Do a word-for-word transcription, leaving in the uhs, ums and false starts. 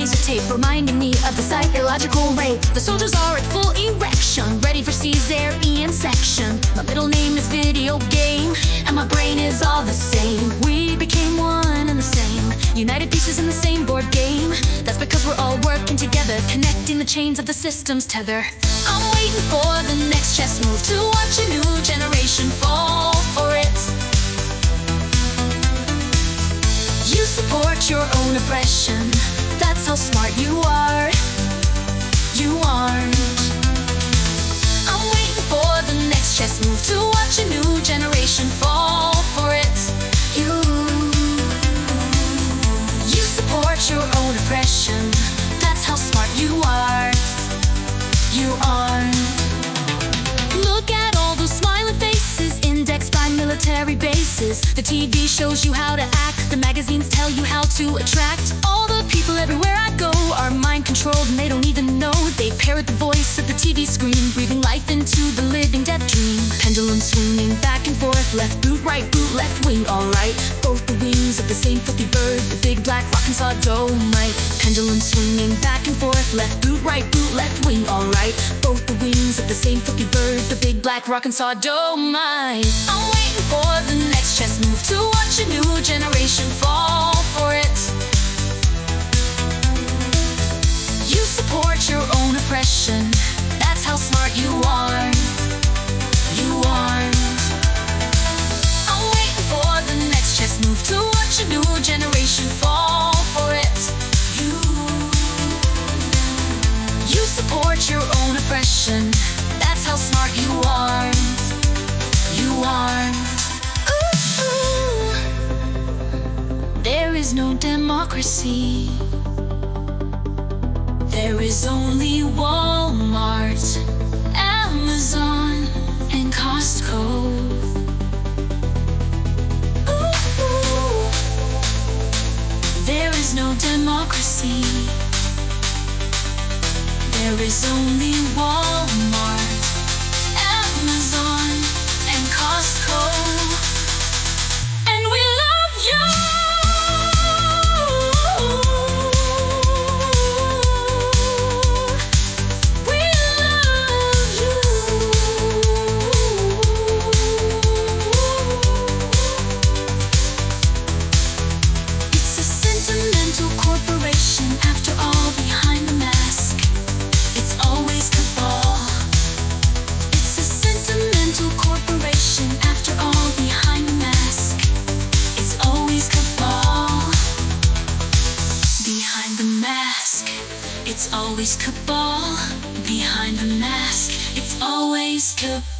laser tape, reminding me of the psychological rape. The soldiers are at full erection, ready for Caesarean section. My middle name is Video Game, and my brain is all the same. We became one and the same, united pieces in the same board game. That's because we're all working together, connecting the chains of the system's tether. I'm waiting for the next chess move to watch a new generation fall for it. You support your own oppression, that's how smart you are. You aren't. I'm waiting for the next chess move to watch a new generation fall for it. You You support your own oppression, that's how smart you are. You aren't. Look at all those smiling faces, indexed by military bases. The T V shows you how to act, the magazines tell you how to attract. All the people everywhere I go are mind controlled and they don't even know. They parrot the voice of the T V screen, breathing life into the living death dream. Pendulum swinging back and forth, left boot, right boot, left wing, alright. Both the wings of the same filthy bird, the big black rockin' sodomite. Pendulum swinging back and forth, left boot, right boot, left wing, alright. Both the wings of the same filthy bird, the big black rockin' sodomite. I'm waiting for the next chess move to watch a new generation fall for it. You support your own oppression, that's how smart you are. You aren't. I'm waiting for the next chess move to watch a new generation fall for it. You You support your own oppression, that's how smart you are. You aren't. Ooh. There is no democracy. There is only Walmart, Amazon, and Costco. Ooh. There is no democracy. There is only Walmart, Amazon, and Costco. And we love you. We love you. It's a sentimental corporation, after all, behind the mask. It's always cabal. It's a sentimental corporation, after all, behind the mask. It's always cabal. Behind the mask, it's always cabal. Behind the mask, it's always cabal.